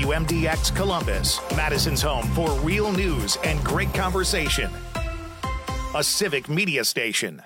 WMDX Columbus, Madison's home for real news and great conversation. A civic media station.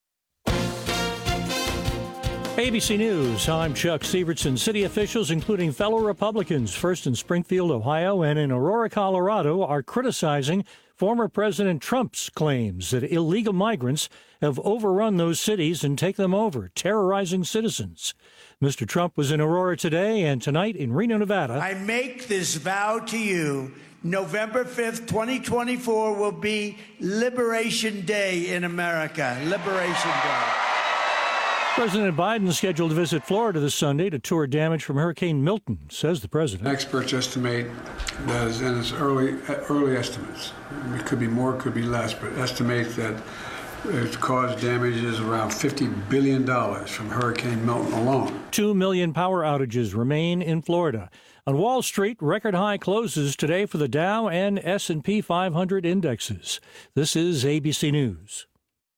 ABC News, I'm Chuck Severson. City officials, including fellow Republicans, first in Springfield, Ohio, and in Aurora, Colorado, are criticizing former President Trump's claims that illegal migrants have overrun those cities and take them over, terrorizing citizens. Mr. Trump was in Aurora today and tonight in Reno, Nevada. I make this vow to you. November 5th, 2024 will be Liberation Day in America. Liberation Day. President Biden is scheduled to visit Florida this Sunday to tour damage from Hurricane Milton, says the president. Experts estimate that, and it's early estimates, it could be more, it could be less, but estimate that it's caused damages around $50 billion from Hurricane Milton alone. 2 million power outages remain in Florida. On Wall Street, record high closes today for the Dow and S&P 500 indexes. This is ABC News.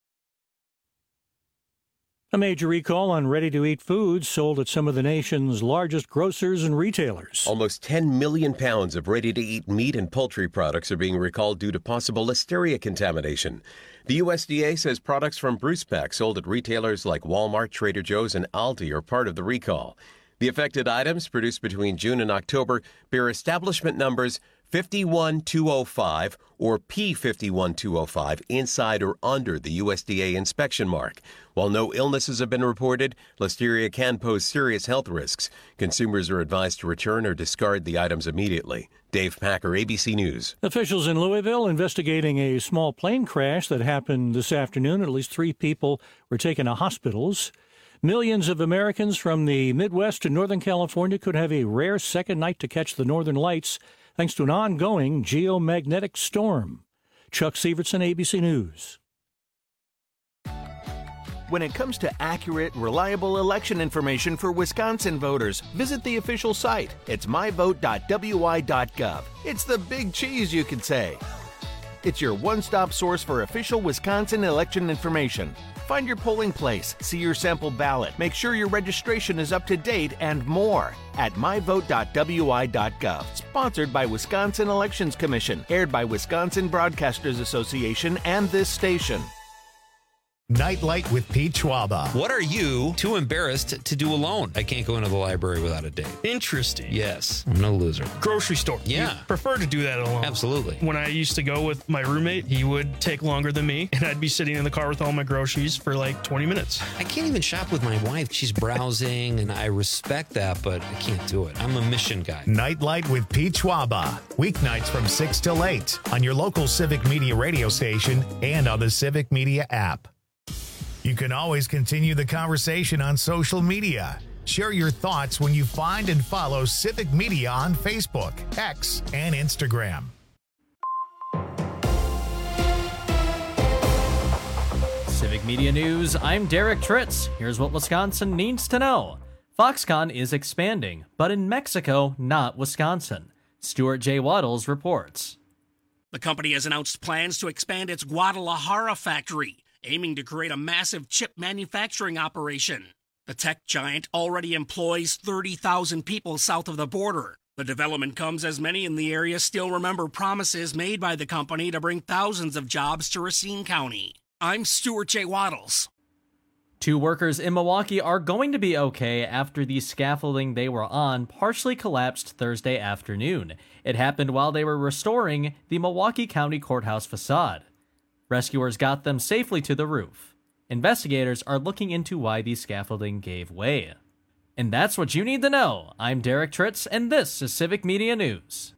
A major recall on ready-to-eat foods sold at some of the nation's largest grocers and retailers. Almost 10 million pounds of ready-to-eat meat and poultry products are being recalled due to possible Listeria contamination. The USDA says products from Bruce Pack sold at retailers like Walmart, Trader Joe's, and Aldi are part of the recall. The affected items, produced between June and October, bear establishment numbers 51205 or P51205 inside or under the USDA inspection mark. While no illnesses have been reported, Listeria can pose serious health risks. Consumers are advised to return or discard the items immediately. Dave Packer, ABC News. Officials in Louisville investigating a small plane crash that happened this afternoon. At least 3 people were taken to hospitals. Millions of Americans from the Midwest to Northern California could have a rare second night to catch the northern lights thanks to an ongoing geomagnetic storm. Chuck Severson, ABC News. When it comes to accurate, reliable election information for Wisconsin voters, visit the official site. It's myvote.wi.gov. It's the big cheese, you could say. It's your one-stop source for official Wisconsin election information. Find your polling place, see your sample ballot, make sure your registration is up to date, and more at myvote.wi.gov. Sponsored by Wisconsin Elections Commission, aired by Wisconsin Broadcasters Association and this station. Nightlight with Pete Schwaba. What are you too embarrassed to do alone? I can't go into the library without a date. Interesting. Yes, I'm no loser. Grocery store. Yeah. You prefer to do that alone. Absolutely. When I used to go with my roommate, he would take longer than me, and I'd be sitting in the car with all my groceries for like 20 minutes. I can't even shop with my wife. She's browsing, and I respect that, but I can't do it. I'm a mission guy. Nightlight with Pete Schwaba. Weeknights from 6 till 8 on your local Civic Media radio station and on the Civic Media app. You can always continue the conversation on social media. Share your thoughts when you find and follow Civic Media on Facebook, X, and Instagram. Civic Media News, I'm Derek Tritz. Here's what Wisconsin needs to know. Foxconn is expanding, but in Mexico, not Wisconsin. Stuart J. Waddles reports. The company has announced plans to expand its Guadalajara factory, aiming to create a massive chip manufacturing operation. The tech giant already employs 30,000 people south of the border. The development comes as many in the area still remember promises made by the company to bring thousands of jobs to Racine County. I'm Stuart J. Waddles. 2 workers in Milwaukee are going to be okay after the scaffolding they were on partially collapsed Thursday afternoon. It happened while they were restoring the Milwaukee County Courthouse facade. Rescuers got them safely to the roof. Investigators are looking into why the scaffolding gave way. And that's what you need to know. I'm Derek Tritz, and this is Civic Media News.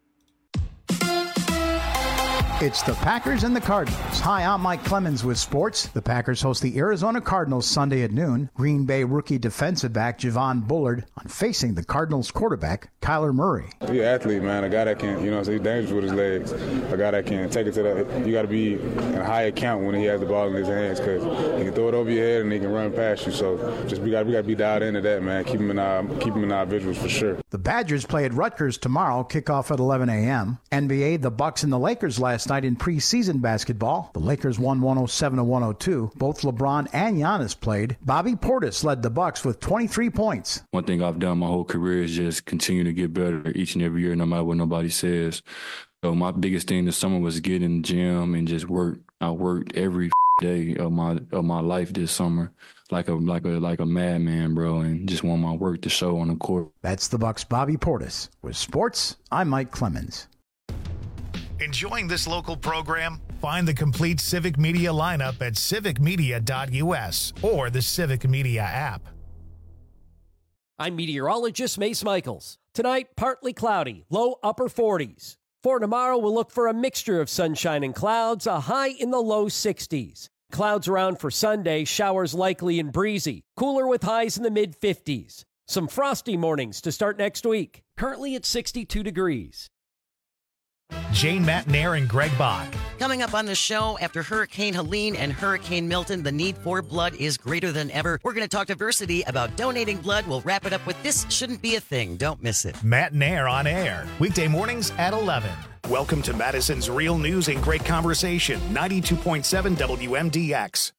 It's the Packers and the Cardinals. Hi, I'm Mike Clemens with sports. The Packers host the Arizona Cardinals Sunday at noon. Green Bay rookie defensive back Javon Bullard on facing the Cardinals quarterback Kyler Murray. He's an athlete, man. A guy that can, he's dangerous with his legs. A guy that can take it to the, you got to be in a high account when he has the ball in his hands because he can throw it over your head and he can run past you. So we got to be dialed into that, man. Keep him in our visuals for sure. The Badgers play at Rutgers tomorrow, kickoff at 11 a.m. NBA, the Bucks and the Lakers last Last night in preseason basketball, the Lakers won 107-102. Both LeBron and Giannis played. Bobby Portis led the Bucks with 23 points. One thing I've done my whole career is just continue to get better each and every year, no matter what nobody says. So my biggest thing this summer was get in the gym and just work. I worked every day of my life this summer like a madman, bro, and just want my work to show on the court. That's the Bucks' Bobby Portis. With sports, I'm Mike Clemens. Enjoying this local program? Find the complete Civic Media lineup at civicmedia.us or the Civic Media app. I'm meteorologist Mace Michaels. Tonight, partly cloudy, low upper 40s. For tomorrow, we'll look for a mixture of sunshine and clouds, a high in the low 60s. Clouds around for Sunday, showers likely and breezy. Cooler with highs in the mid-50s. Some frosty mornings to start next week. Currently at 62 degrees. Jane Matnair and Greg Bach. Coming up on the show, after Hurricane Helene and Hurricane Milton, the need for blood is greater than ever. We're going to talk to Versity about donating blood. We'll wrap it up with This Shouldn't Be a Thing. Don't miss it. Matnair on air, weekday mornings at 11. Welcome to Madison's Real News and Great Conversation, 92.7 WMDX.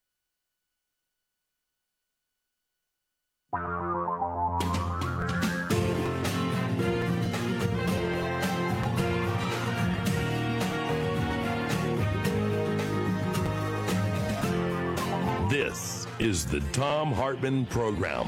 This is the Thom Hartmann Program.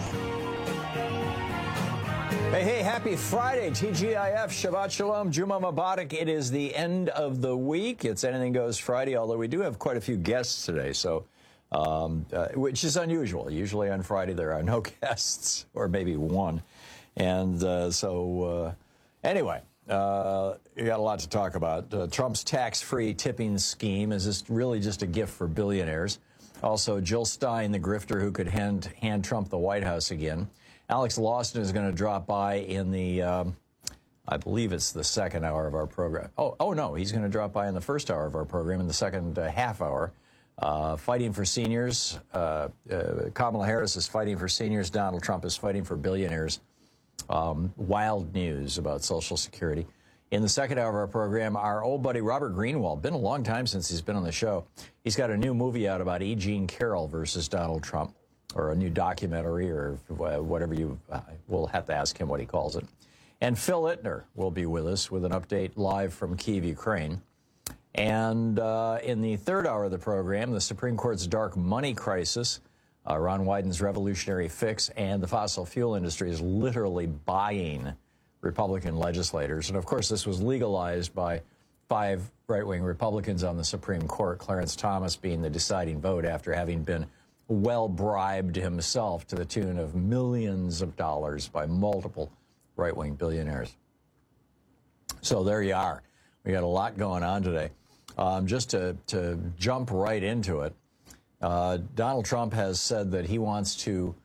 Hey, happy Friday, TGIF, Shabbat Shalom, Juma Mubarak. It is the end of the week. It's Anything Goes Friday, although we do have quite a few guests today, so which is unusual. Usually on Friday there are no guests, or maybe one. And anyway, you got a lot to talk about. Trump's tax-free tipping scheme, is this really just a gift for billionaires? Also, Jill Stein, the grifter who could hand Trump the White House again. Alex Lawson is going to drop by in the, I believe it's the second hour of our program. Oh no, he's going to drop by in the first hour of our program in the second half hour. Fighting for seniors. Kamala Harris is fighting for seniors. Donald Trump is fighting for billionaires. Wild news about Social Security. In the second hour of our program, our old buddy Robert Greenwald, been a long time since he's been on the show. He's got a new movie out about E. Jean Carroll versus Donald Trump, or a new documentary, or whatever you will have to ask him what he calls it. And Phil Ittner will be with us with an update live from Kyiv, Ukraine. And in the third hour of the program, the Supreme Court's dark money crisis, Ron Wyden's revolutionary fix, and the fossil fuel industry is literally buying Republican legislators. And of course, this was legalized by 5 right-wing Republicans on the Supreme Court, Clarence Thomas being the deciding vote after having been well bribed himself to the tune of millions of dollars by multiple right-wing billionaires. So there you are. We got a lot going on today. Just to jump right into it, Donald Trump has said that he wants to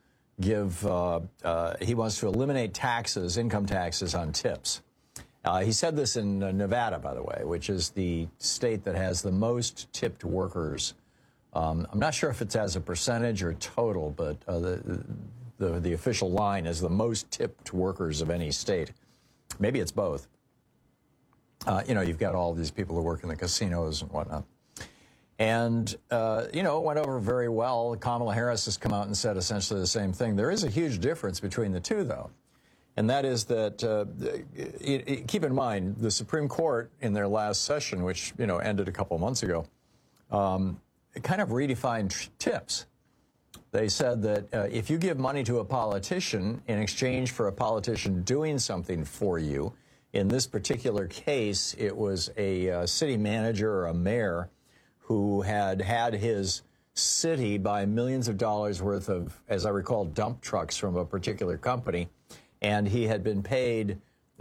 eliminate taxes, income taxes on tips. He said this in Nevada, by the way, which is the state that has the most tipped workers. I'm not sure if it's as a percentage or total, but the official line is the most tipped workers of any state. Maybe it's both. You've got all these people who work in the casinos and whatnot. And, it went over very well. Kamala Harris has come out and said essentially the same thing. There is a huge difference between the two, though. And that is that, keep in mind, the Supreme Court in their last session, which, ended a couple of months ago, it kind of redefined tips. They said that if you give money to a politician in exchange for a politician doing something for you, in this particular case, it was a city manager or a mayor who had his city buy millions of dollars worth of, as I recall, dump trucks from a particular company. And he had been paid,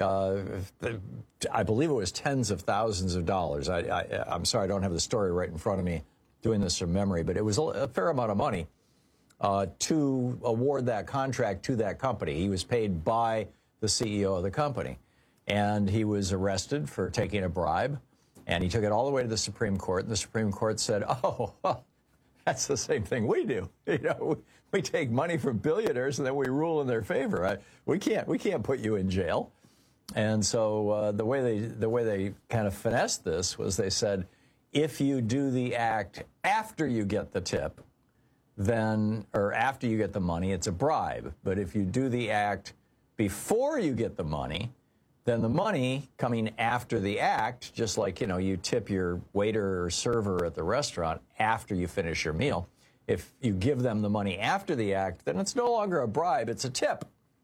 I believe it was tens of thousands of dollars. I'm sorry, I don't have the story right in front of me doing this from memory, but it was a fair amount of money to award that contract to that company. He was paid by the CEO of the company. And he was arrested for taking a bribe. And he took it all the way to the Supreme Court. And the Supreme Court said, oh, well, that's the same thing we do. We take money from billionaires and then we rule in their favor. We can't put you in jail. And so the way they kind of finessed this was they said, if you do the act after you get the tip, or after you get the money, it's a bribe. But if you do the act before you get the money, then the money coming after the act, just like, you tip your waiter or server at the restaurant after you finish your meal. If you give them the money after the act, then it's no longer a bribe, it's a tip.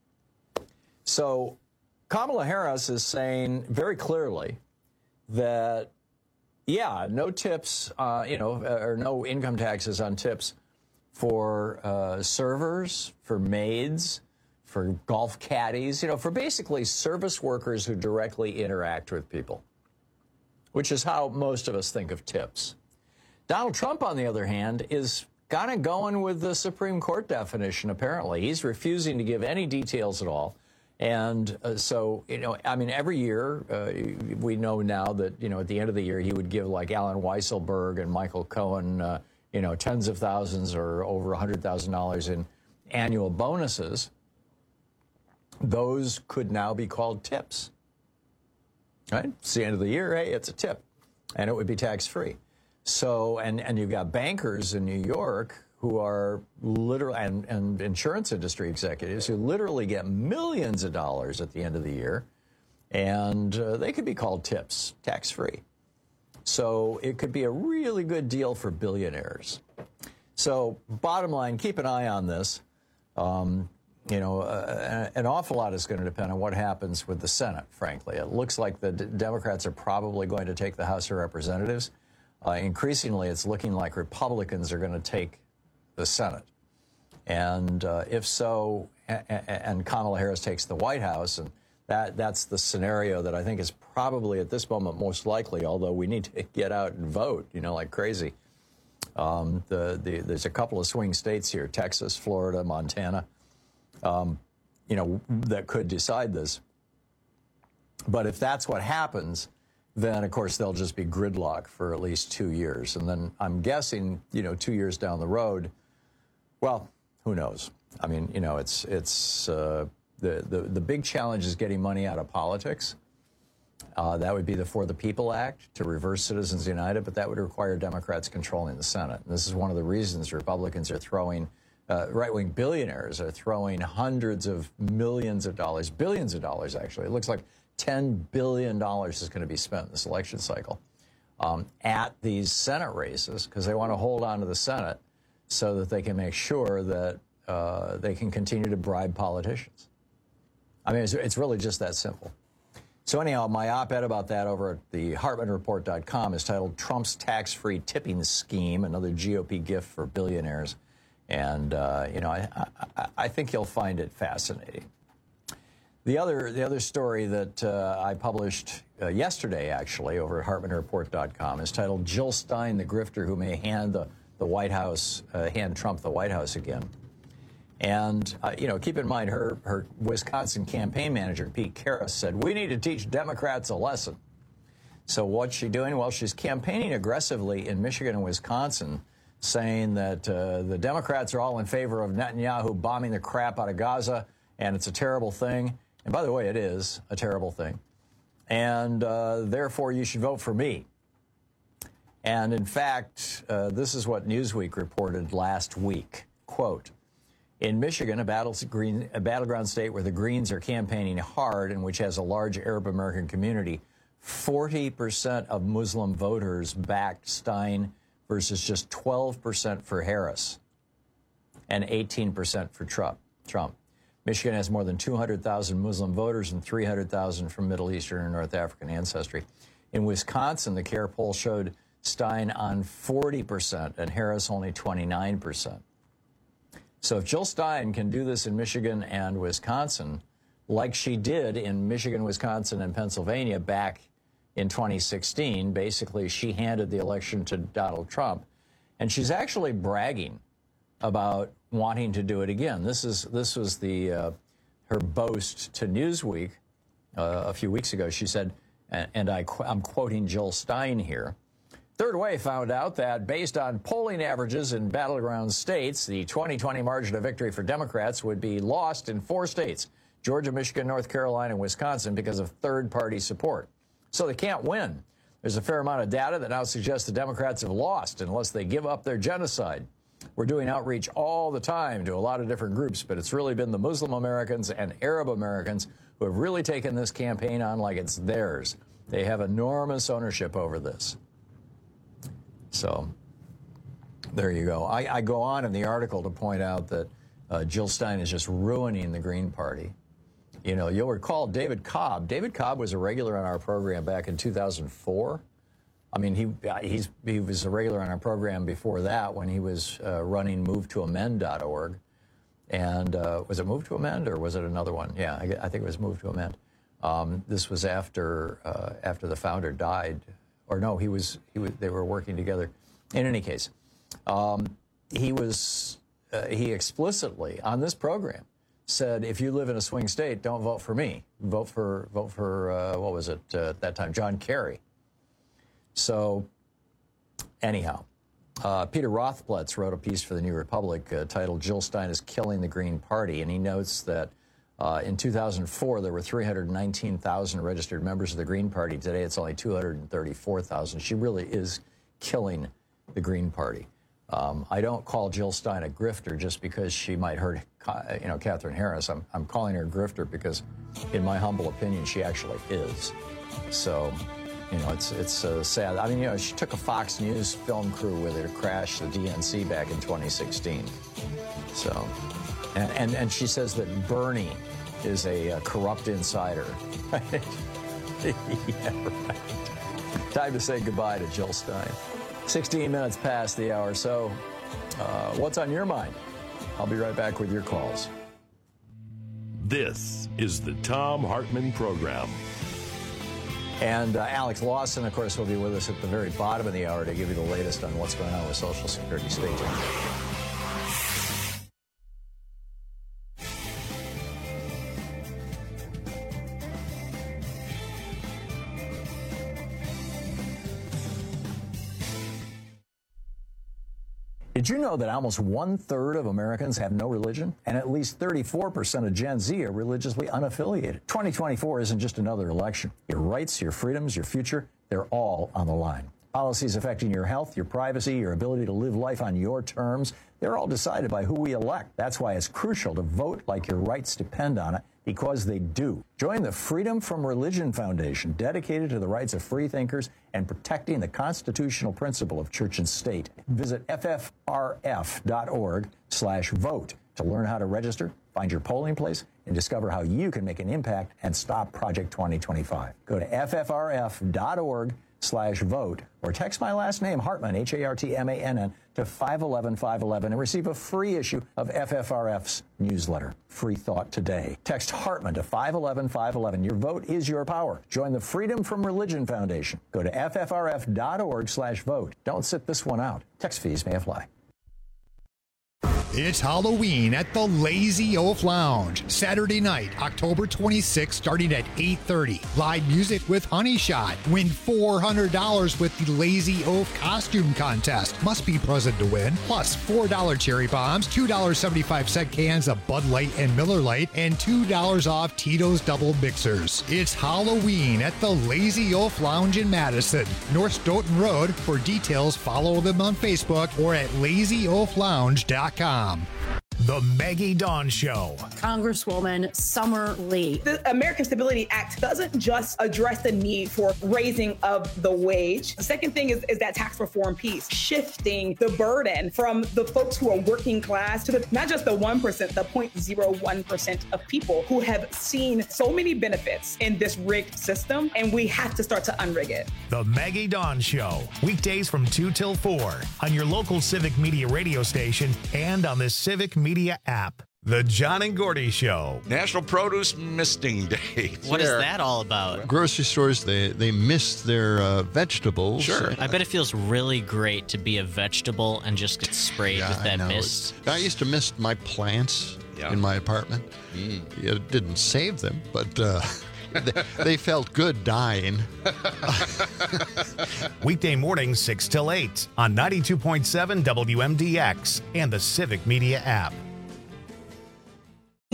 So Kamala Harris is saying very clearly that, no tips, or no income taxes on tips for servers, for maids, for golf caddies, for basically service workers who directly interact with people, which is how most of us think of tips. Donald Trump, on the other hand, is kind of going with the Supreme Court definition, apparently. He's refusing to give any details at all. And so, every year, we know now that, at the end of the year, he would give like Alan Weisselberg and Michael Cohen, tens of thousands or over $100,000 in annual bonuses. Those could now be called tips, right? It's the end of the year, hey, it's a tip, and it would be tax-free. So, and you've got bankers in New York who are literally, and insurance industry executives who literally get millions of dollars at the end of the year, and they could be called tips, tax-free. So it could be a really good deal for billionaires. So bottom line, keep an eye on this. An awful lot is going to depend on what happens with the Senate, frankly. It looks like the Democrats are probably going to take the House of Representatives. Increasingly, it's looking like Republicans are going to take the Senate. And if so, and Kamala Harris takes the White House, and that's the scenario that I think is probably at this moment most likely, although we need to get out and vote, like crazy. There's a couple of swing states here, Texas, Florida, Montana, that could decide this. But if that's what happens, then, of course, they'll just be gridlock for at least 2 years. And then I'm guessing, 2 years down the road, well, who knows? I mean, it's the big challenge is getting money out of politics. That would be the For the People Act to reverse Citizens United, but that would require Democrats controlling the Senate. And this is one of the reasons Republicans are throwing, right-wing billionaires are throwing hundreds of millions of dollars, billions of dollars, actually. It looks like $10 billion is going to be spent in this election cycle at these Senate races because they want to hold on to the Senate so that they can make sure that they can continue to bribe politicians. I mean, it's really just that simple. So anyhow, my op-ed about that over at the HartmanReport.com is titled Trump's Tax-Free Tipping Scheme, another GOP gift for billionaires. And, I think you'll find it fascinating. The other story that I published yesterday, actually, over at HartmanReport.com is titled Jill Stein, the grifter who may hand the White House, hand Trump the White House again. And, keep in mind, her Wisconsin campaign manager, Pete Karras, said, we need to teach Democrats a lesson. So what's she doing? Well, she's campaigning aggressively in Michigan and Wisconsin, saying that the Democrats are all in favor of Netanyahu bombing the crap out of Gaza, and it's a terrible thing. And by the way, it is a terrible thing. And therefore, you should vote for me. And in fact, this is what Newsweek reported last week. Quote, in Michigan, a battleground state where the Greens are campaigning hard and which has a large Arab American community, 40% of Muslim voters backed Stein versus just 12% for Harris and 18% for Trump. Michigan has more than 200,000 Muslim voters and 300,000 from Middle Eastern and North African ancestry. In Wisconsin, the CARE poll showed Stein on 40% and Harris only 29%. So if Jill Stein can do this in Michigan and Wisconsin, like she did in Michigan, Wisconsin, and Pennsylvania back in 2016, basically she handed the election to Donald Trump, and she's actually bragging about wanting to do it again. This was her boast to Newsweek a few weeks ago. She said, and I'm quoting Jill Stein here, Third Way found out that based on polling averages in battleground states, the 2020 margin of victory for Democrats would be lost in 4 states, Georgia, Michigan, North Carolina, and Wisconsin because of third-party support. So they can't win. There's a fair amount of data that now suggests the Democrats have lost unless they give up their genocide. We're doing outreach all the time to a lot of different groups, but it's really been the Muslim Americans and Arab Americans who have really taken this campaign on like it's theirs. They have enormous ownership over this. So there you go. I go on in the article to point out that Jill Stein is just ruining the Green Party. You know, you'll recall David Cobb. David Cobb was a regular on our program back in 2004. I mean, he was a regular on our program before that when he was running MoveToAmend.org. And was it Move to Amend or was it another one? Yeah, I think it was Move to Amend. This was after the founder died, or no, they were working together. In any case, he explicitly on this program said, if you live in a swing state, don't vote for me. Vote for what was it at that time? John Kerry. So, anyhow, Peter Rothplatz wrote a piece for the New Republic titled "Jill Stein is Killing the Green Party," and he notes that in 2004 there were 319,000 registered members of the Green Party. Today it's only 234,000. She really is killing the Green Party. I don't call Jill Stein a grifter just because she might hurt, Catherine Harris. I'm calling her a grifter because, in my humble opinion, she actually is. So, it's sad. I mean, she took a Fox News film crew with her to crash the DNC back in 2016. So, and she says that Bernie is a corrupt insider. Yeah, right. Time to say goodbye to Jill Stein. 16 minutes past the hour, so what's on your mind? I'll be right back with your calls. This is the Thom Hartmann Program. And Alex Lawson, of course, will be with us at the very bottom of the hour to give you the latest on what's going on with Social Security. Stay tuned. Did you know that almost 1/3 of Americans have no religion? And at least 34% of Gen Z are religiously unaffiliated. 2024 isn't just another election. Your rights, your freedoms, your future, they're all on the line. Policies affecting your health, your privacy, your ability to live life on your terms, they're all decided by who we elect. That's why it's crucial to vote like your rights depend on it, because they do. Join the Freedom from Religion Foundation, dedicated to the rights of free thinkers and protecting the constitutional principle of church and state. Visit ffrf.org/vote to learn how to register, find your polling place, and discover how you can make an impact and stop Project 2025. Go to ffrf.org/vote or text my last name, Hartmann, Hartmann, to 511-511 and receive a free issue of FFRF's newsletter, Free Thought Today. Text Hartmann to 511-511. Your vote is your power. Join the Freedom from Religion Foundation. Go to ffrf.org/vote. Don't sit this one out. Text fees may apply. It's Halloween at the Lazy Oaf Lounge. Saturday night, October 26th, starting at 8:30. Live music with Honey Shot. Win $400 with the Lazy Oaf costume contest. Must be present to win. Plus $4 cherry bombs, $2.75 cans of Bud Light and Miller Lite, and $2 off Tito's Double Mixers. It's Halloween at the Lazy Oaf Lounge in Madison, North Stoughton Road. For details, follow them on Facebook or at lazyoaflounge.com. The Maggie Dawn Show. Congresswoman Summer Lee. The American Stability Act doesn't just address the need for raising of the wage. The second thing is that tax reform piece, shifting the burden from the folks who are working class to not just the 1%, the 0.01% of people who have seen so many benefits in this rigged system, and we have to start to unrig it. The Maggie Dawn Show. Weekdays from 2 till 4 on your local Civic Media radio station and on the Civic Media app. The John and Gordy Show. National Produce Misting Day. What is that all about? Grocery stores, they mist their vegetables. Sure. I bet it feels really great to be a vegetable and just get sprayed with that mist. I used to mist my plants in my apartment. It didn't save them, but they felt good dying. Weekday mornings 6 till 8 on 92.7 WMDX and the Civic Media app.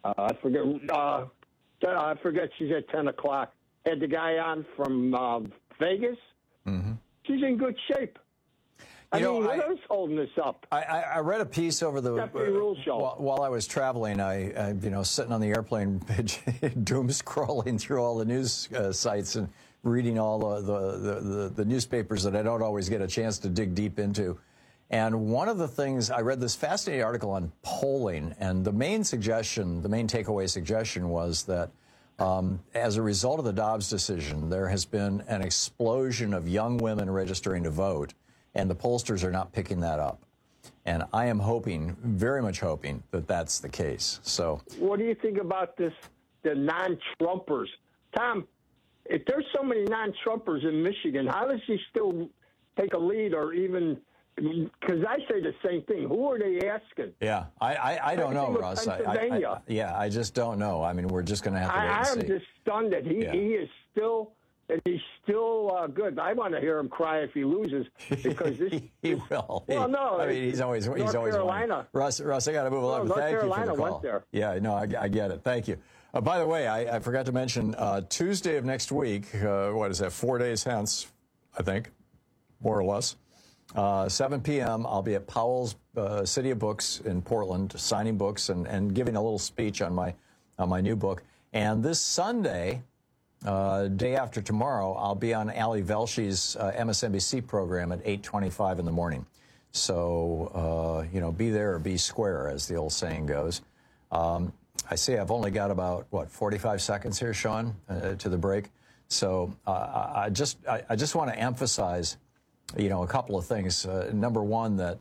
I forget. She's at 10 o'clock. Had the guy on from Vegas. Mm-hmm. She's in good shape. What else holding this up? I read a piece over the while I was traveling. I sitting on the airplane, doom scrolling through all the news sites and reading all the newspapers that I don't always get a chance to dig deep into. And one of the things, I read this fascinating article on polling, and the main takeaway suggestion was that as a result of the Dobbs decision, there has been an explosion of young women registering to vote, and the pollsters are not picking that up. And I am hoping, very much hoping, that that's the case. So, what do you think about this, the non-Trumpers? Tom, if there's so many non-Trumpers in Michigan, how does he still take a lead or even... Because I say the same thing. Who are they asking? Yeah, I don't know, Russ. I just don't know. I mean, we're just going to have to wait and see. I'm just stunned that he is still... And he's still good. I want to hear him cry if he loses because he will. Well, no, I mean he's always Carolina. Russ, I got to move along. North Thank Carolina you for the call. went there. Yeah, no, I get it. Thank you. By the way, I forgot to mention Tuesday of next week. What is that? 4 days hence, I think, more or less. 7 p.m. I'll be at Powell's City of Books in Portland, signing books and giving a little speech on my new book. And this Sunday. Day after tomorrow, I'll be on Ali Velsh's MSNBC program at 8:25 in the morning. So, be there or be square, as the old saying goes. I see I've only got about, 45 seconds here, Sean, to the break. So I just want to emphasize, a couple of things. Number one, that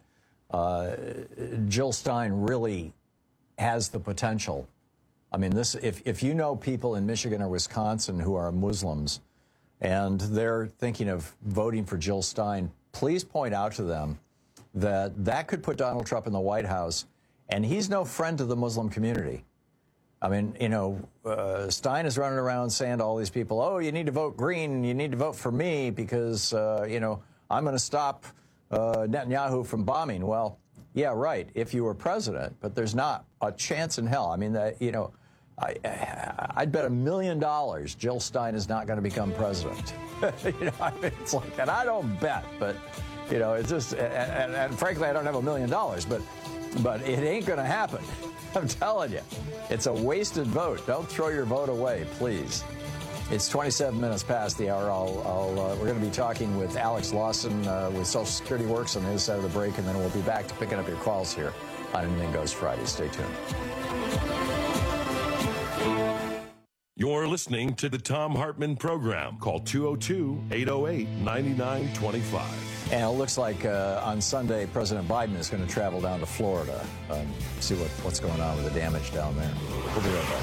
Jill Stein really has the potential. I mean, if you know people in Michigan or Wisconsin who are Muslims and they're thinking of voting for Jill Stein, please point out to them that could put Donald Trump in the White House, and he's no friend to the Muslim community. I mean, Stein is running around saying to all these people, oh, you need to vote green, you need to vote for me because, I'm going to stop Netanyahu from bombing. Well, yeah, right, if you were president, but there's not a chance in hell. I mean, I'd bet $1 million Jill Stein is not going to become president. It's like, and I don't bet, but, it's just, and frankly, I don't have $1 million, but it ain't going to happen. I'm telling you, it's a wasted vote. Don't throw your vote away, please. It's 27 minutes past the hour. We're going to be talking with Alex Lawson with Social Security Works on his side of the break, and then we'll be back to picking up your calls here on Anything Goes Friday. Stay tuned. You're listening to the Thom Hartmann Program. Call 202-808-9925. And it looks like on Sunday, President Biden is going to travel down to Florida, see what's going on with the damage down there. We'll be right back.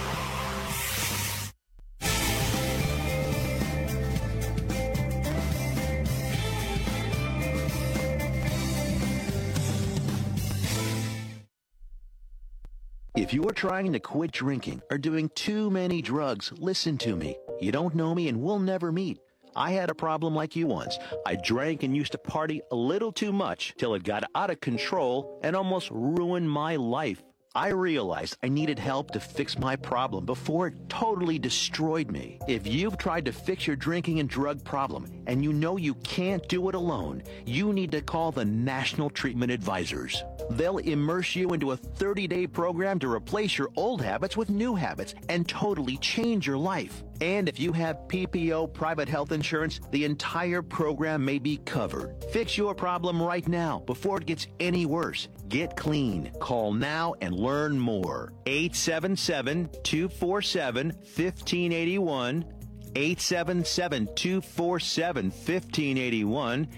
If you are trying to quit drinking or doing too many drugs, listen to me. You don't know me and we'll never meet. I had a problem like you once. I drank and used to party a little too much till it got out of control and almost ruined my life. I realized I needed help to fix my problem before it totally destroyed me. If you've tried to fix your drinking and drug problem and you know you can't do it alone, you need to call the National Treatment Advisors. They'll immerse you into a 30-day program to replace your old habits with new habits and totally change your life. And if you have PPO private health insurance, the entire program may be covered. Fix your problem right now before it gets any worse. Get clean. Call now and learn more. 877-247-1581. 877-247-1581.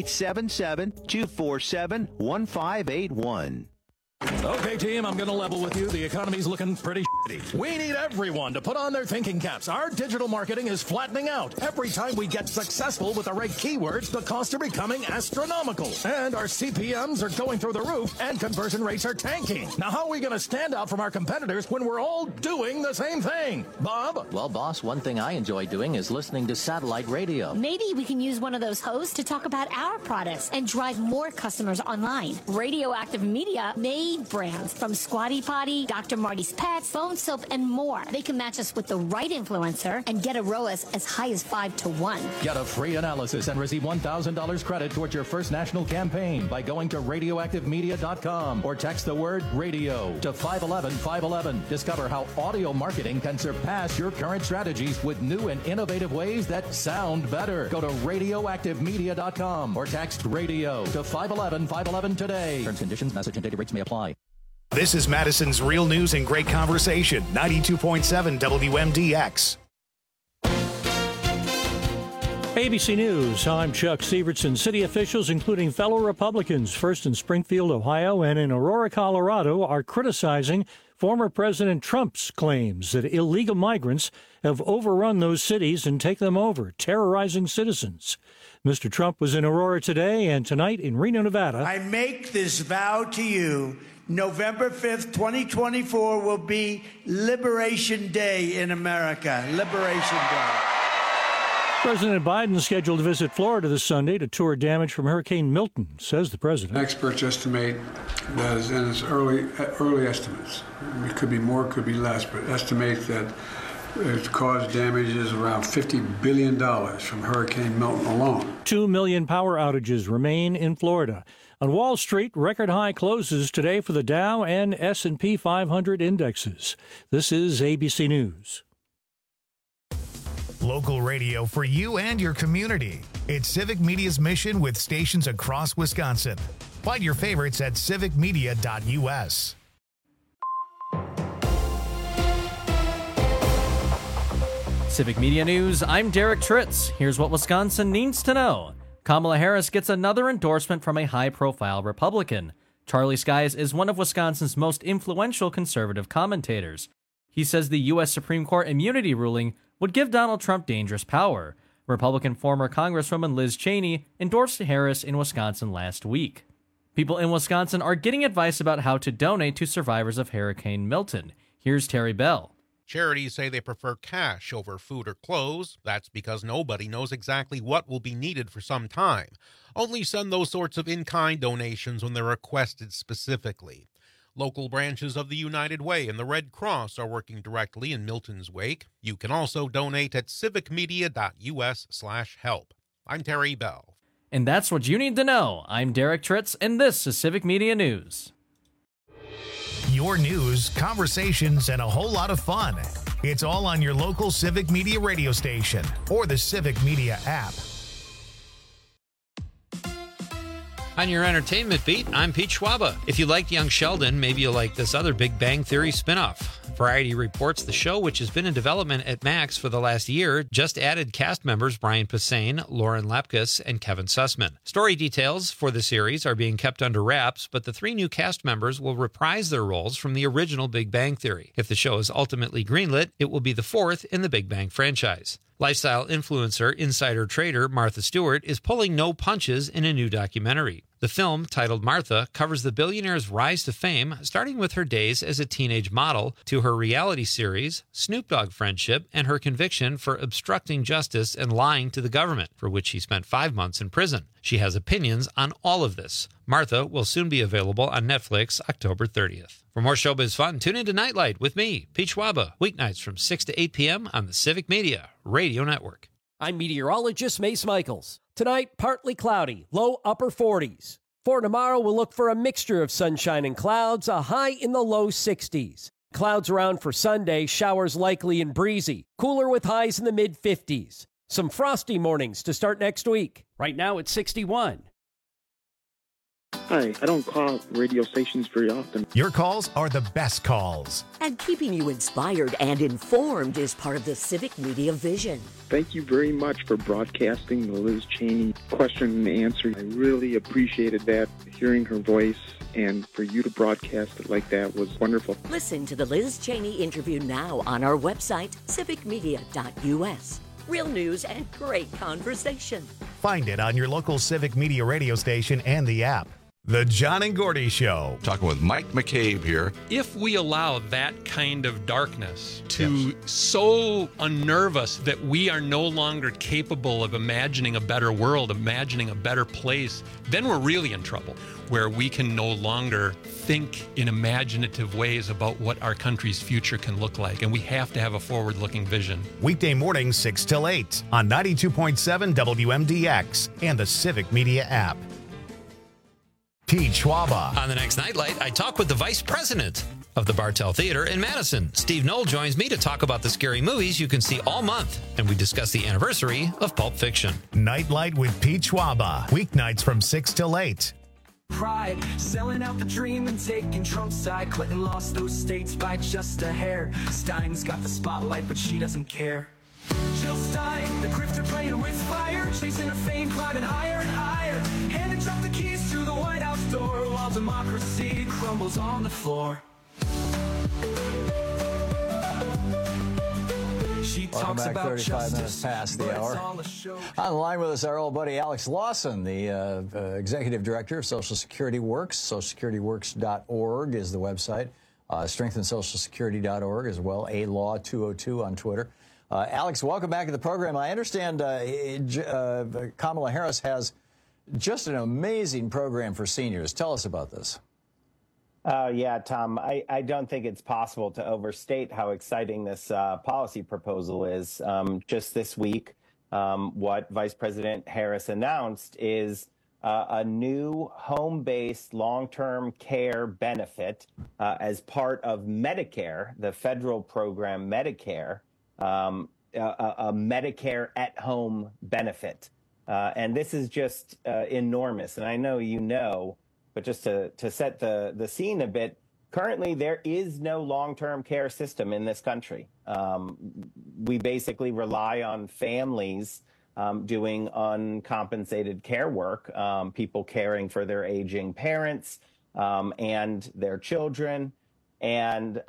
877-247-1581. Okay, team, I'm going to level with you. The economy's looking pretty shitty. We need everyone to put on their thinking caps. Our digital marketing is flattening out. Every time we get successful with the right keywords, the costs are becoming astronomical. And our CPMs are going through the roof, and conversion rates are tanking. Now, how are we going to stand out from our competitors when we're all doing the same thing? Bob? Well, boss, one thing I enjoy doing is listening to satellite radio. Maybe we can use one of those hosts to talk about our products and drive more customers online. Radioactive Media made brands from Squatty Potty, Dr. Marty's Pets, Phone soap, and more. They can match us with the right influencer and get a ROAS as high as 5-to-1. Get a free analysis and receive $1,000 credit towards your first national campaign by going to radioactivemedia.com or text the word radio to 511-511. Discover how audio marketing can surpass your current strategies with new and innovative ways that sound better. Go to radioactivemedia.com or text radio to 511-511 today. Terms, conditions, message, and data rates may apply. This is Madison's Real News and Great Conversation, 92.7 WMDX. ABC News, I'm Chuck Severson. City officials, including fellow Republicans, first in Springfield, Ohio, and in Aurora, Colorado, are criticizing former President Trump's claims that illegal migrants have overrun those cities and take them over, terrorizing citizens. Mr. Trump was in Aurora today and tonight in Reno, Nevada. I make this vow to you. November 5th, 2024 will be Liberation Day in America. Liberation Day. President Biden scheduled to visit Florida this Sunday to tour damage from Hurricane Milton, says the president. Experts estimate that, and it's early estimates. It could be more, could be less, but estimate that it's caused damages around $50 billion from Hurricane Milton alone. 2 million power outages remain in Florida. On Wall Street, record high closes today for the Dow and S&P 500 indexes. This is ABC News. Local radio for you and your community. It's Civic Media's mission with stations across Wisconsin. Find your favorites at civicmedia.us. Civic Media News, I'm Derek Tritz. Here's what Wisconsin needs to know. Kamala Harris gets another endorsement from a high-profile Republican. Charlie Skies is one of Wisconsin's most influential conservative commentators. He says the U.S. Supreme Court immunity ruling would give Donald Trump dangerous power. Republican former Congresswoman Liz Cheney endorsed Harris in Wisconsin last week. People in Wisconsin are getting advice about how to donate to survivors of Hurricane Milton. Here's Terry Bell. Charities say they prefer cash over food or clothes. That's because nobody knows exactly what will be needed for some time. Only send those sorts of in-kind donations when they're requested specifically. Local branches of the United Way and the Red Cross are working directly in Milton's wake. You can also donate at civicmedia.us/help. I'm Terry Bell. And that's what you need to know. I'm Derek Tritz, and this is Civic Media News. Your news, conversations, and a whole lot of fun. It's all on your local Civic Media radio station or the Civic Media app. On your entertainment beat, I'm Pete Schwaba. If you liked Young Sheldon, maybe you'll like this other Big Bang Theory spinoff. Variety reports the show, which has been in development at Max for the last year, just added cast members Brian Posehn, Lauren Lapkus, and Kevin Sussman. Story details for the series are being kept under wraps, but the 3 new cast members will reprise their roles from the original Big Bang Theory. If the show is ultimately greenlit, it will be the 4th in the Big Bang franchise. Lifestyle influencer, insider trader Martha Stewart is pulling no punches in a new documentary. The film, titled Martha, covers the billionaire's rise to fame, starting with her days as a teenage model to her reality series, Snoop Dogg friendship, and her conviction for obstructing justice and lying to the government, for which she spent 5 months in prison. She has opinions on all of this. Martha will soon be available on Netflix October 30th. For more showbiz fun, tune into Nightlight with me, Pete Schwaba, weeknights from 6 to 8 p.m. on the Civic Media Radio Network. I'm meteorologist Mace Michaels. Tonight, partly cloudy, low upper 40s. For tomorrow, we'll look for a mixture of sunshine and clouds, a high in the low 60s. Clouds around for Sunday, showers likely and breezy. Cooler with highs in the mid-50s. Some frosty mornings to start next week. Right now, it's 61. Hi, I don't call radio stations very often. Your calls are the best calls. And keeping you inspired and informed is part of the Civic Media vision. Thank you very much for broadcasting the Liz Cheney question and answer. I really appreciated that, hearing her voice, and for you to broadcast it like that was wonderful. Listen to the Liz Cheney interview now on our website, civicmedia.us. Real news and great conversation. Find it on your local Civic Media radio station and the app. The John and Gordy Show. Talking with Mike McCabe here. If we allow that kind of darkness to so unnerve us that we are no longer capable of imagining a better world, imagining a better place, then we're really in trouble, where we can no longer think in imaginative ways about what our country's future can look like. And we have to have a forward-looking vision. Weekday mornings 6 till 8 on 92.7 WMDX and the Civic Media app. Pete Schwaba. On the next Nightlight, I talk with the vice president of the Bartell Theater in Madison. Steve Knoll joins me to talk about the scary movies you can see all month, and we discuss the anniversary of Pulp Fiction. Nightlight with Pete Schwaba. Weeknights from 6 till 8. Pride, selling out the dream and taking Trump's side. Clinton lost those states by just a hair. Stein's got the spotlight, but she doesn't care. Jill Stein, the grifter playing with fire, chasing her fame, climbing higher and higher. Handing Trump the keys to the White House door while democracy crumbles on the floor. Welcome back, 35 minutes past the hour. On the line with us, our old buddy Alex Lawson, the Executive Director of Social Security Works. SocialSecurityWorks.org is the website. StrengthenSocialSecurity.org as well. ALaw202 on Twitter. Alex, welcome back to the program. I understand Kamala Harris has just an amazing program for seniors. Tell us about this. Yeah, Tom, I don't think it's possible to overstate how exciting this policy proposal is. Just this week, what Vice President Harris announced is a new home-based long-term care benefit as part of Medicare, the federal program Medicare, a Medicare at-home benefit. And this is just enormous. And I know you know, but just to set the scene a bit, currently there is no long-term care system in this country. We basically rely on families doing uncompensated care work, people caring for their aging parents and their children. And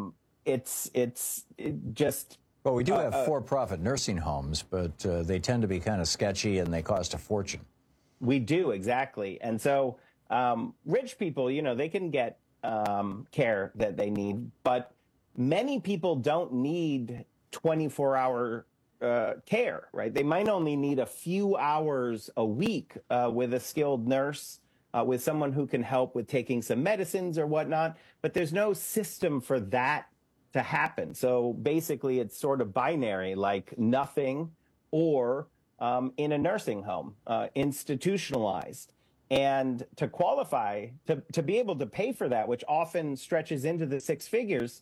it's just... Well, we do have for-profit nursing homes, but they tend to be kind of sketchy and they cost a fortune. We do, exactly. And so rich people, you know, they can get care that they need, but many people don't need 24-hour care, right? They might only need a few hours a week with a skilled nurse, with someone who can help with taking some medicines or whatnot, but there's no system for that to happen. So basically it's sort of binary, like nothing or in a nursing home, institutionalized. And to qualify, to be able to pay for that, which often stretches into the six figures,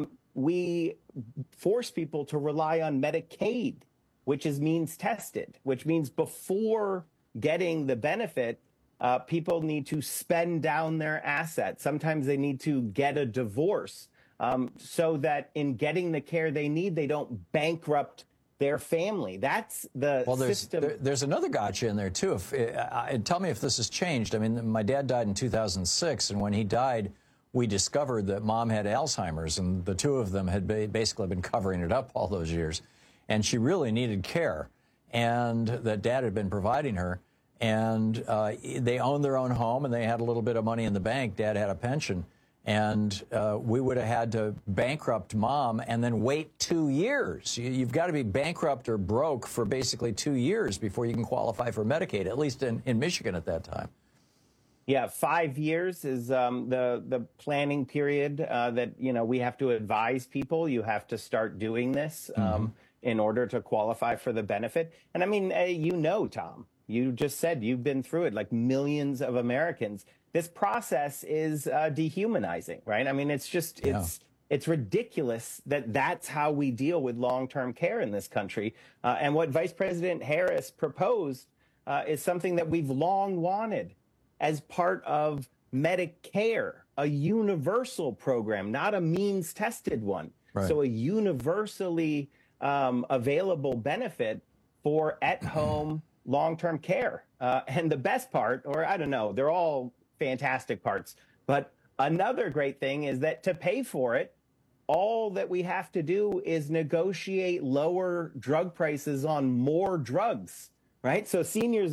we force people to rely on Medicaid, which is means tested, which means before getting the benefit, people need to spend down their assets. Sometimes they need to get a divorce so that in getting the care they need, they don't bankrupt their family. That's the system. There's another gotcha in there, too. Tell me if this has changed. I mean, my dad died in 2006, and when he died, we discovered that Mom had Alzheimer's, and the two of them had basically been covering it up all those years. And she really needed care, and that Dad had been providing her. And they owned their own home, and they had a little bit of money in the bank. Dad had a pension. And we would have had to bankrupt Mom and then wait 2 years. You've got to be bankrupt or broke for basically 2 years before you can qualify for Medicaid, at least in Michigan at that time. Yeah, 5 years is the planning period that, you know, we have to advise people. You have to start doing this in order to qualify for the benefit. And I mean, you know, Tom, you just said you've been through it, like millions of Americans. This process is dehumanizing, right? I mean, it's just, it's ridiculous that that's how we deal with long-term care in this country. And what Vice President Harris proposed is something that we've long wanted as part of Medicare, a universal program, not a means-tested one. Right. So a universally available benefit for at-home long-term care. And the best part, or I don't know, they're all fantastic parts. But another great thing is that to pay for it, all that we have to do is negotiate lower drug prices on more drugs, right? So seniors get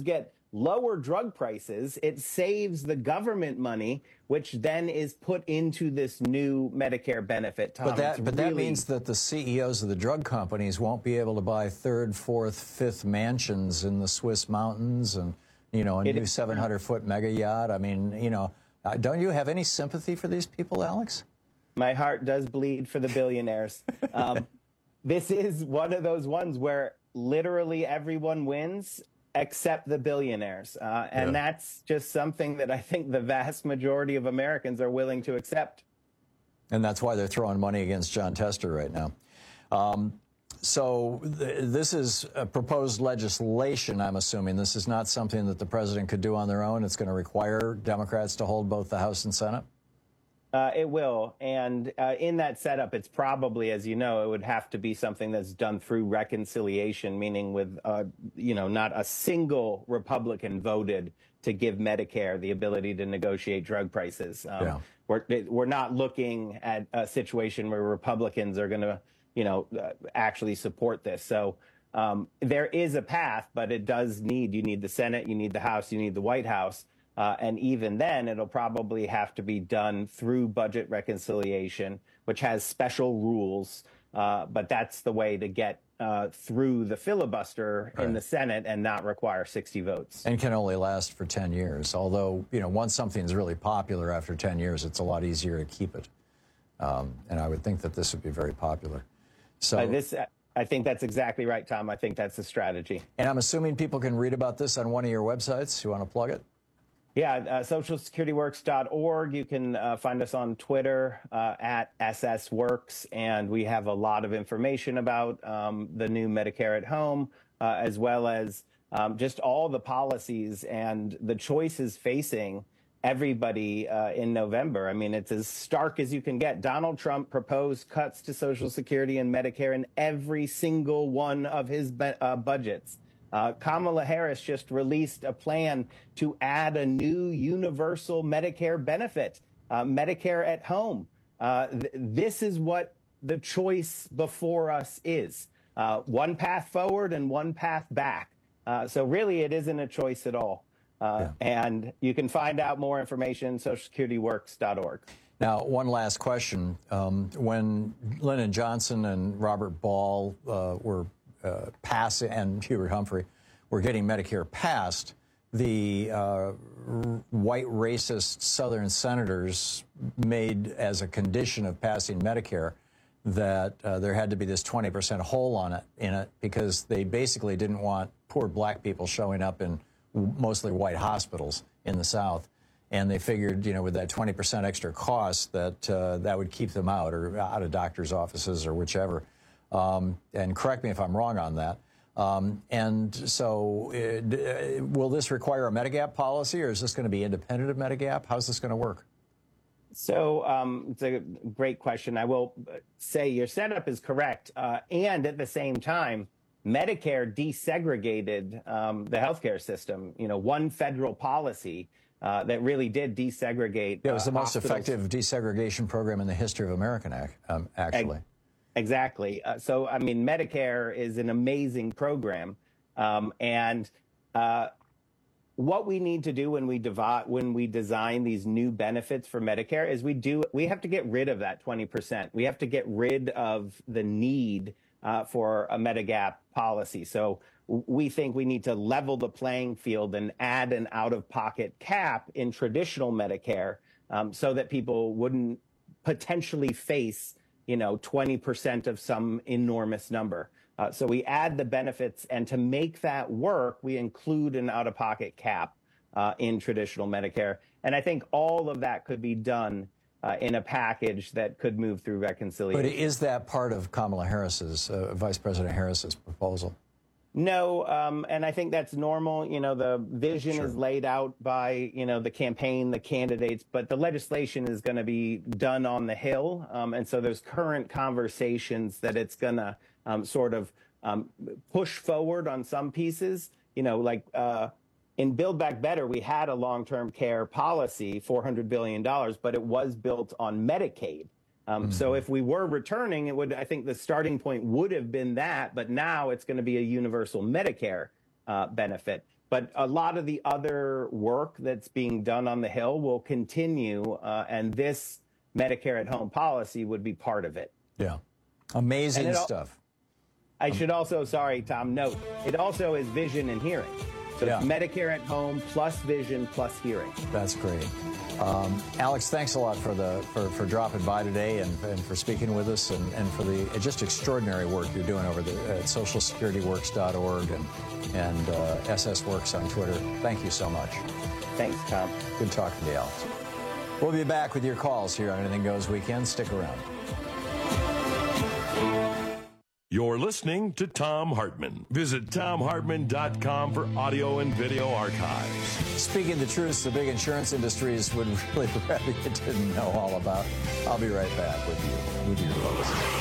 lower drug prices, it saves the government money, which then is put into this new Medicare benefit. Tom, that means that the CEOs of the drug companies won't be able to buy third, fourth, fifth mansions in the Swiss mountains and, a new 700-foot mega yacht. I mean, don't you have any sympathy for these people, Alex? My heart does bleed for the billionaires. This is one of those ones where literally everyone wins except the billionaires. And that's just something that I think the vast majority of Americans are willing to accept. And that's why they're throwing money against Jon Tester right now. This is a proposed legislation, I'm assuming. This is not something that the president could do on their own. It's going to require Democrats to hold both the House and Senate? It will. And in that setup, it's probably, as you know, it would have to be something that's done through reconciliation, meaning with, not a single Republican voted to give Medicare the ability to negotiate drug prices. We're not looking at a situation where Republicans are going to, actually support this. So there is a path, but you need the Senate, you need the House, you need the White House. And even then, it'll probably have to be done through budget reconciliation, which has special rules. But that's the way to get through the filibuster in the Senate and not require 60 votes. And can only last for 10 years. Although, once something's really popular after 10 years, it's a lot easier to keep it. And I would think that this would be very popular. So I think that's exactly right, Tom. I think that's the strategy. And I'm assuming people can read about this on one of your websites. You want to plug it? Yeah, socialsecurityworks.org. You can find us on Twitter at SSWorks, and we have a lot of information about the new Medicare at Home, as well as just all the policies and the choices facing everybody in November. I mean, it's as stark as you can get. Donald Trump proposed cuts to Social Security and Medicare in every single one of his budgets. Kamala Harris just released a plan to add a new universal Medicare benefit, Medicare at Home. This is what the choice before us is. One path forward and one path back. So really, it isn't a choice at all. And you can find out more information, socialsecurityworks.org. Now, one last question. When Lyndon Johnson and Robert Ball were passing, and Hubert Humphrey were getting Medicare passed, the white racist Southern senators made as a condition of passing Medicare that there had to be this 20% hole in it because they basically didn't want poor black people showing up in mostly white hospitals in the South. And they figured, with that 20% extra cost that that would keep them out of doctors' offices or whichever. And correct me if I'm wrong on that. And so will this require a Medigap policy, or is this going to be independent of Medigap? How's this going to work? So it's a great question. I will say your setup is correct. And at the same time, Medicare desegregated the healthcare system, one federal policy that really did desegregate. Yeah, it was the most effective desegregation program in the history of America, actually. Exactly. So, I mean, Medicare is an amazing program. And what we need to do when we design these new benefits for Medicare is we have to get rid of that 20%. We have to get rid of the need for a Medigap policy. So we think we need to level the playing field and add an out-of-pocket cap in traditional Medicare so that people wouldn't potentially face 20% of some enormous number. So we add the benefits, and to make that work, we include an out-of-pocket cap in traditional Medicare. And I think all of that could be done in a package that could move through reconciliation. But is that part of Kamala Harris's, Vice President Harris's proposal? No, and I think that's normal. The vision is laid out by, the campaign, the candidates, but the legislation is going to be done on the Hill. And so there's current conversations that it's going to sort of push forward on some pieces. In Build Back Better, we had a long-term care policy, $400 billion, but it was built on Medicaid. So if we were returning, I think the starting point would have been that, but now it's going to be a universal Medicare benefit. But a lot of the other work that's being done on the Hill will continue, and this Medicare at Home policy would be part of it. Yeah. Amazing stuff. I should also, sorry, Tom, note, it also is vision and hearing. So it's Medicare at Home plus vision plus hearing. That's great. Alex, thanks a lot for dropping by today and for speaking with us and for the just extraordinary work you're doing over there at socialsecurityworks.org and SSWorks on Twitter. Thank you so much. Thanks, Tom. Good talking to you, Alex. We'll be back with your calls here on Anything Goes Weekend. Stick around. You're listening to Thom Hartmann. Visit ThomHartmann.com for audio and video archives. Speaking the truth, the big insurance industries would really rather you didn't know all about. I'll be right back with your host.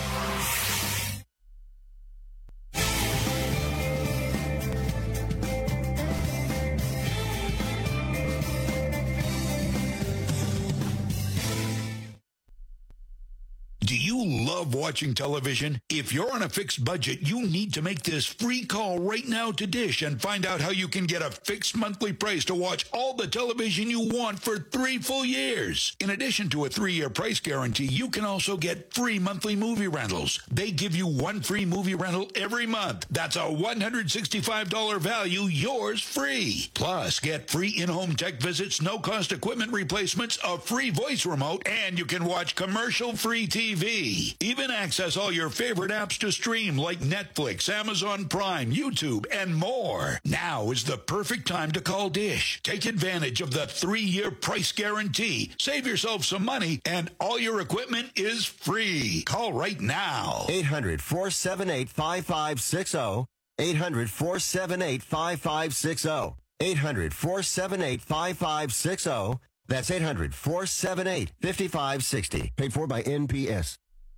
Watching television? If you're on a fixed budget, you need to make this free call right now to Dish and find out how you can get a fixed monthly price to watch all the television you want for 3 full years. In addition to a 3-year price guarantee, you can also get free monthly movie rentals. They give you 1 free movie rental every month. That's a $165 value, yours free. Plus, get free in-home tech visits, no-cost equipment replacements, a free voice remote, and you can watch commercial-free TV. Even access all your favorite apps to stream like Netflix, Amazon Prime, YouTube, and more. Now is the perfect time to call Dish. Take advantage of the 3-year price guarantee. Save yourself some money, and all your equipment is free. Call right now. 800-478-5560. 800-478-5560. 800-478-5560. That's 800-478-5560. Paid for by NPS.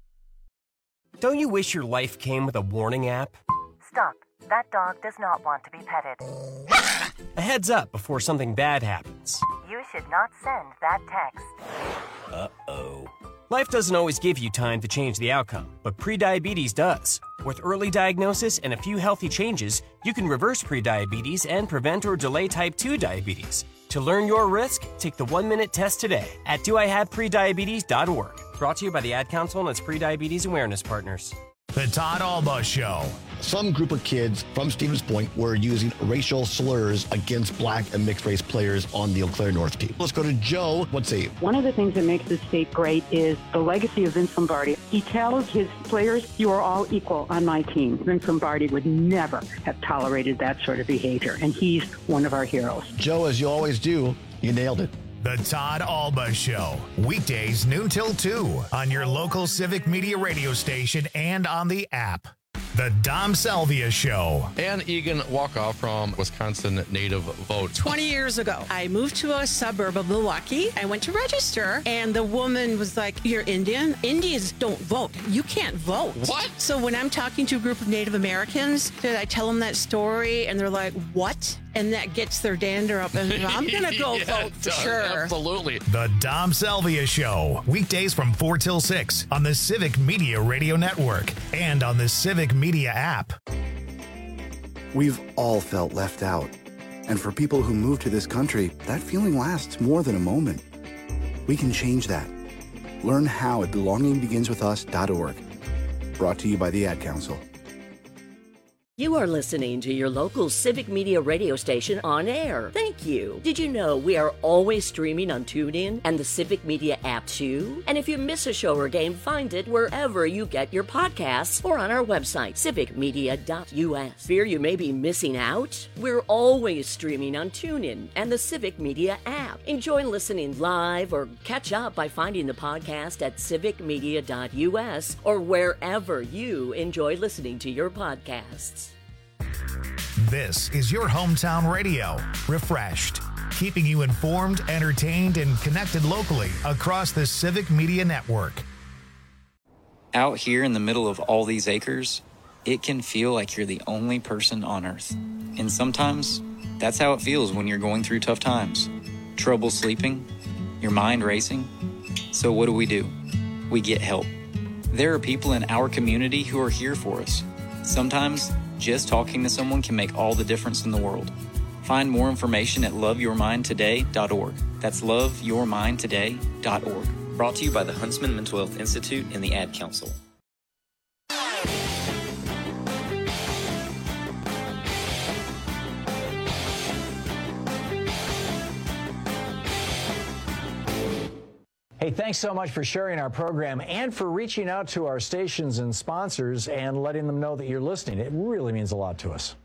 Don't you wish your life came with a warning app? Stop. That dog does not want to be petted. A heads up before something bad happens. You should not send that text. Uh-oh. Life doesn't always give you time to change the outcome, but prediabetes does. With early diagnosis and a few healthy changes, you can reverse prediabetes and prevent or delay type 2 diabetes. To learn your risk, take the 1-minute test today at doihaveprediabetes.org. Brought to you by the Ad Council and its Prediabetes Awareness Partners. The Todd Alba Show. Some group of kids from Stevens Point were using racial slurs against black and mixed race players on the Eau Claire North team. Let's go to Joe. What's he? One of the things that makes this state great is the legacy of Vince Lombardi. He tells his players, you are all equal on my team. Vince Lombardi would never have tolerated that sort of behavior, and he's one of our heroes. Joe, as you always do, you nailed it. The Todd Alba Show. Weekdays noon till 2 on your local Civic Media radio station and on the app. The Dom Salvia Show. Ann Egan Walkoff from Wisconsin Native Vote. 20 years ago, I moved to a suburb of Milwaukee. I went to register, and the woman was like, you're Indian? Indians don't vote. You can't vote. What? So when I'm talking to a group of Native Americans, I tell them that story, and they're like, what? And that gets their dander up, and I'm going to go vote for sure. Absolutely. The Dom Salvia Show. Weekdays from 4 till 6 on the Civic Media Radio Network and on the Civic Media app. We've all felt left out. And for people who move to this country, that feeling lasts more than a moment. We can change that. Learn how at belongingbeginswithus.org. Brought to you by the Ad Council. You are listening to your local Civic Media radio station on air. Thank you. Did you know we are always streaming on TuneIn and the Civic Media app too? And if you miss a show or game, find it wherever you get your podcasts or on our website, civicmedia.us. Fear you may be missing out? We're always streaming on TuneIn and the Civic Media app. Enjoy listening live or catch up by finding the podcast at civicmedia.us or wherever you enjoy listening to your podcasts. This is your hometown radio, refreshed, keeping you informed, entertained, and connected locally across the Civic Media Network. Out here in the middle of all these acres, it can feel like you're the only person on Earth. And sometimes, that's how it feels when you're going through tough times. Trouble sleeping, your mind racing. So what do? We get help. There are people in our community who are here for us. Sometimes, Just talking to someone can make all the difference in the world. Find more information at loveyourmindtoday.org. That's loveyourmindtoday.org. Brought to you by the Huntsman Mental Health Institute and the Ad Council. Hey, thanks so much for sharing our program and for reaching out to our stations and sponsors and letting them know that you're listening. It really means a lot to us.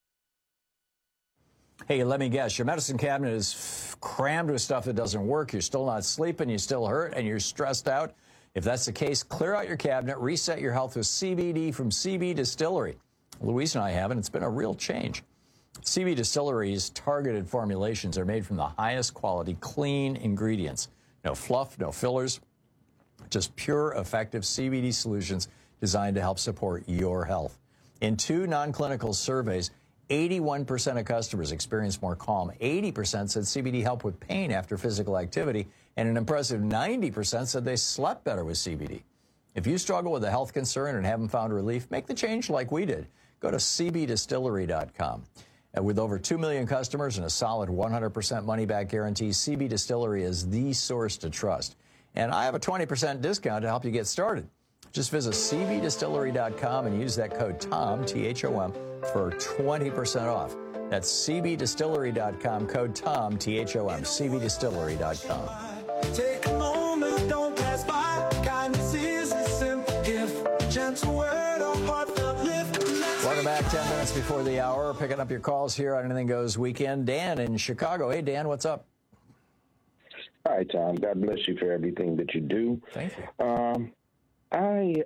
Hey, let me guess, your medicine cabinet is crammed with stuff that doesn't work. You're still not sleeping, you still hurt, and you're stressed out. If that's the case, clear out your cabinet, reset your health with CBD from CB Distillery. Louise and I have, and it's been a real change. CB Distillery's targeted formulations are made from the highest quality, clean ingredients. No fluff, no fillers, just pure, effective CBD solutions designed to help support your health. In 2 non-clinical surveys, 81% of customers experienced more calm. 80% said CBD helped with pain after physical activity, and an impressive 90% said they slept better with CBD. If you struggle with a health concern and haven't found relief, make the change like we did. Go to cbdistillery.com. With over 2 million customers and a solid 100% money-back guarantee, CB Distillery is the source to trust. And I have a 20% discount to help you get started. Just visit cbdistillery.com and use that code TOM, T-H-O-M, for 20% off. That's cbdistillery.com, code TOM, T-H-O-M, cbdistillery.com. Take a moment, don't pass by. Kindness is a simple gift. Gentle word or heartfelt lift. Welcome back, 10 minutes before the hour. Picking up your calls here on Anything Goes Weekend. Dan in Chicago. Hey, Dan, what's up? Hi, Tom. God bless you for everything that you do. Thank you. I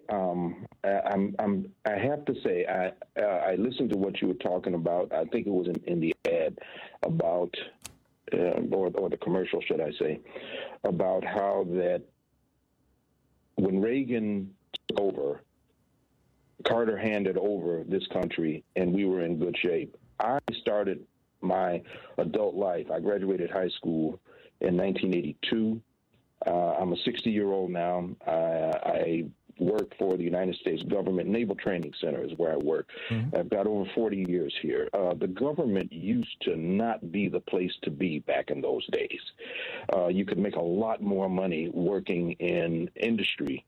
have to say, I listened to what you were talking about. I think it was in the ad about, or the commercial, should I say, about how that when Reagan took over, Carter handed over this country, and we were in good shape. I started my adult life. I graduated high school in 1982. I'm a 60-year-old now. I work for the United States Government Naval Training Center is where I work. Mm-hmm. I've got over 40 years here. The government used to not be the place to be back in those days. You could make a lot more money working in industry,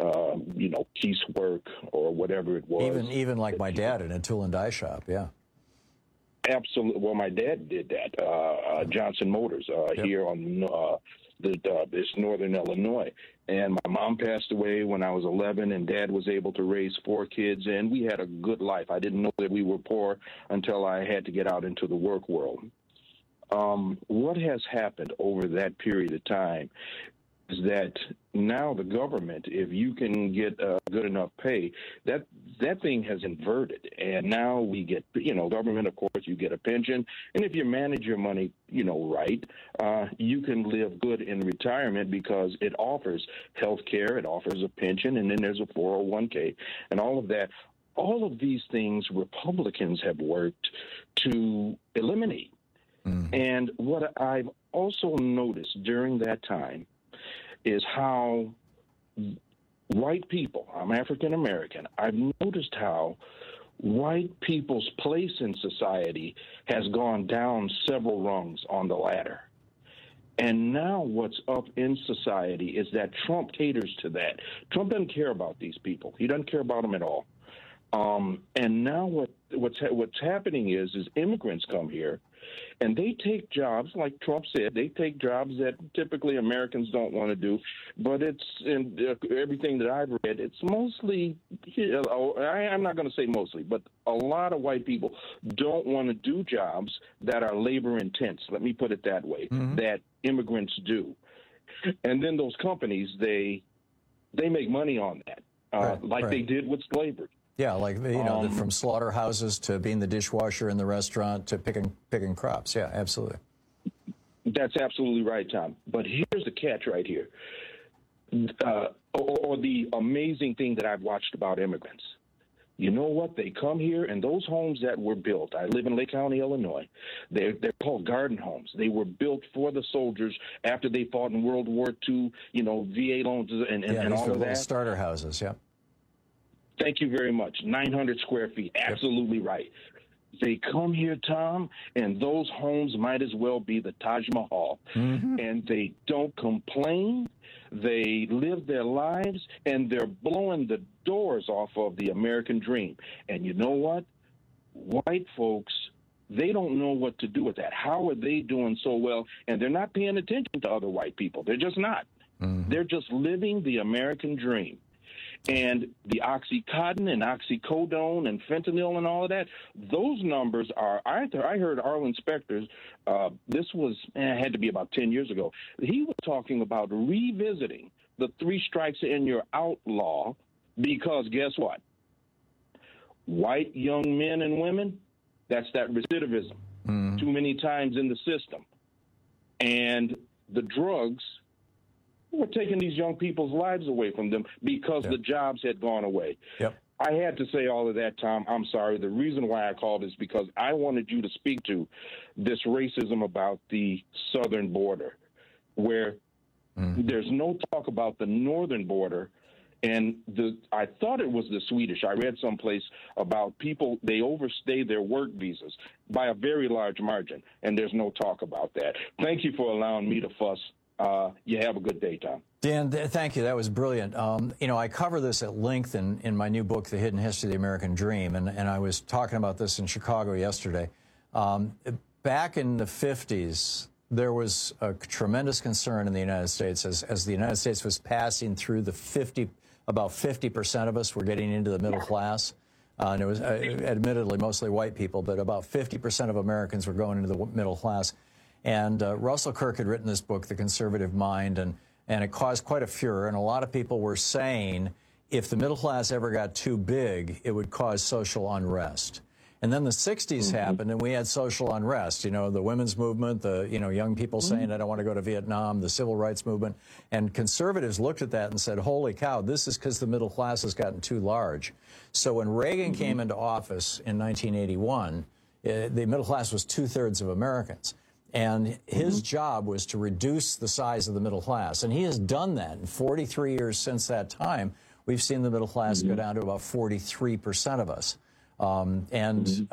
piecework or whatever it was. Even like my dad in a tool and die shop, yeah. Absolutely. Well, my dad did that. Johnson Motors here on this northern Illinois. And my mom passed away when I was 11, and Dad was able to raise 4 kids, and we had a good life. I didn't know that we were poor until I had to get out into the work world. What has happened over that period of time is that now the government, if you can get good enough pay, that thing has inverted. And now we get, government, of course, you get a pension. And if you manage your money, right, you can live good in retirement because it offers health care, it offers a pension, and then there's a 401k and all of that. All of these things Republicans have worked to eliminate. Mm. And what I've also noticed during that time is how white people, I'm African American, I've noticed how white people's place in society has gone down several rungs on the ladder. And now what's up in society is that Trump caters to that. Trump doesn't care about these people. He doesn't care about them at all. And now what's happening is immigrants come here, and they take jobs, like Trump said, they take jobs that typically Americans don't want to do. But it's in everything that I've read, it's mostly, I'm not going to say mostly, but a lot of white people don't want to do jobs that are labor intense, let me put it that way, that immigrants do. And then those companies, they make money on that, like they did with slavery. Yeah, like from slaughterhouses to being the dishwasher in the restaurant to picking crops. Yeah, absolutely. That's absolutely right, Tom. But here's the catch right here, or the amazing thing that I've watched about immigrants. You know what? They come here, and those homes that were built, I live in Lake County, Illinois, they're called garden homes. They were built for the soldiers after they fought in World War II, VA loans and all of that. Starter houses, yeah. Thank you very much. 900 square feet. Absolutely right. They come here, Tom, and those homes might as well be the Taj Mahal. And they don't complain. They live their lives, and they're blowing the doors off of the American dream. And you know what? White folks, they don't know what to do with that. How are they doing so well? And they're not paying attention to other white people. They're just not. They're just living the American dream. And the Oxycontin and oxycodone and fentanyl and all of that, those numbers are, I heard Arlen Specter's, this was, had to be about 10 years ago. He was talking about revisiting the 3 strikes and you're outlaw because guess what? White young men and women, that's that recidivism. Too many times in the system. And the drugs, we're taking these young people's lives away from them because the jobs had gone away. I had to say all of that, Tom. I'm sorry. The reason why I called is because I wanted you to speak to this racism about the southern border, where there's no talk about the northern border. And I thought it was the Swedish. I read someplace about people, they overstay their work visas by a very large margin, and there's no talk about that. Thank you for allowing me to fuss. You have a good day, Tom. Dan, thank you. That was brilliant. You know, I cover this at length in my new book, The Hidden History of the American Dream, and I was talking about this in Chicago yesterday. Back in the 50s, there was a tremendous concern in the United States as the United States was passing through the about 50% of us were getting into the middle class. And it was admittedly mostly white people, but about 50% of Americans were going into the middle class. And Russell Kirk had written this book, The Conservative Mind, and it caused quite a furor. And a lot of people were saying if the middle class ever got too big, it would cause social unrest. And then the 60s happened, and we had social unrest. You know, the women's movement, the young people saying, I don't want to go to Vietnam, the civil rights movement. And conservatives looked at that and said, holy cow, this is because the middle class has gotten too large. So when Reagan came into office in 1981, the middle class was 2/3 of Americans. And his job was to reduce the size of the middle class. And he has done that. In 43 years since that time, we've seen the middle class go down to about 43% of us. And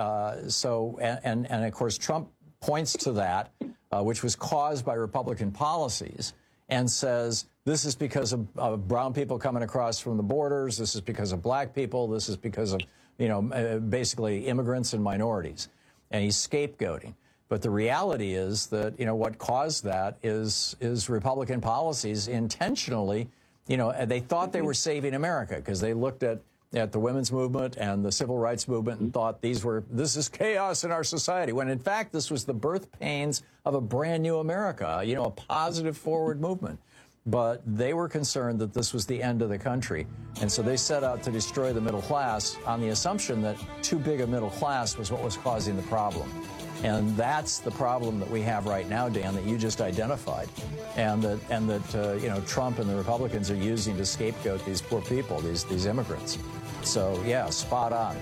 of course, Trump points to that, which was caused by Republican policies, and says, this is because of brown people coming across from the borders. This is because of black people. This is because of, basically immigrants and minorities. And he's scapegoating. But the reality is that, what caused that is Republican policies intentionally, they thought they were saving America because they looked at the women's movement and the civil rights movement and thought this is chaos in our society, when in fact this was the birth pains of a brand new America, a positive forward movement. But they were concerned that this was the end of the country. And so they set out to destroy the middle class on the assumption that too big a middle class was what was causing the problem. And that's the problem that we have right now, Dan, that you just identified, and that Trump and the Republicans are using to scapegoat these poor people, these immigrants. So yeah, spot on.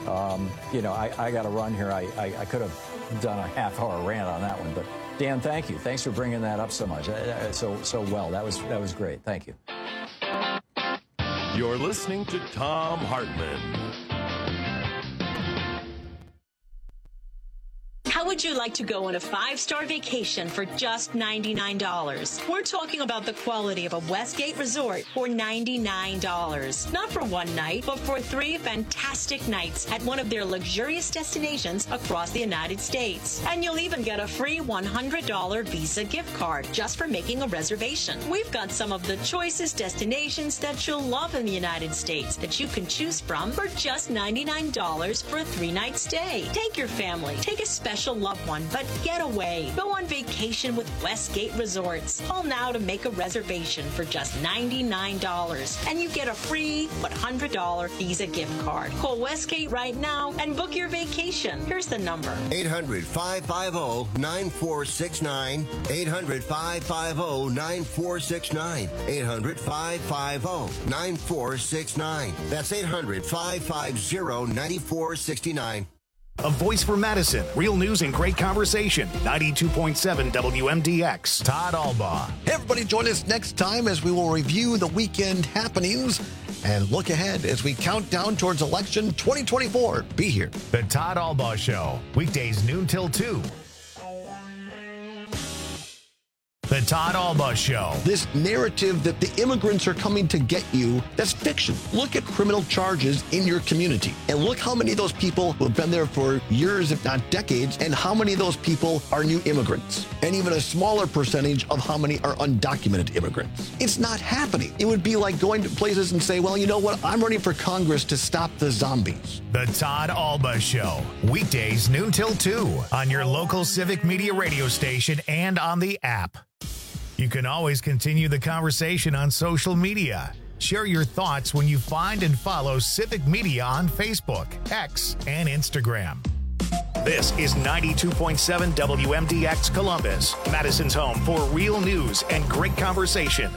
I got to run here. I could have done a half-hour rant on that one, but Dan, thank you. Thanks for bringing that up so much, so well. That was great. Thank you. You're listening to Thom Hartmann. How would you like to go on a 5-star vacation for just $99? We're talking about the quality of a Westgate resort for $99. Not for one night, but for 3 fantastic nights at one of their luxurious destinations across the United States. And you'll even get a free $100 Visa gift card just for making a reservation. We've got some of the choicest destinations that you'll love in the United States that you can choose from for just $99 for a 3-night stay. Take your family. Take a special loved one, but get away. Go on vacation with Westgate Resorts. Call now to make a reservation for just $99, and you get a free $100 Visa gift card. Call Westgate right now and book your vacation. Here's the number. 800-550-9469. 800-550-9469. 800-550-9469. That's 800-550-9469. A voice for Madison. Real news and great conversation. 92.7 WMDX. Todd Albaugh. Hey, everybody, join us next time as we will review the weekend happenings and look ahead as we count down towards election 2024. Be here. The Todd Albaugh Show, weekdays noon till 2. The Todd Albaugh Show. This narrative that the immigrants are coming to get you, that's fiction. Look at criminal charges in your community and look how many of those people who have been there for years, if not decades, and how many of those people are new immigrants, and even a smaller percentage of how many are undocumented immigrants. It's not happening. It would be like going to places and say, well, you know what? I'm running for Congress to stop the zombies. The Todd Albaugh Show, weekdays noon till 2 on your local Civic Media radio station and on the app. You can always continue the conversation on social media. Share your thoughts when you find and follow Civic Media on Facebook, X, and Instagram. This is 92.7 WMDX Columbus, Madison's home for real news and great conversation.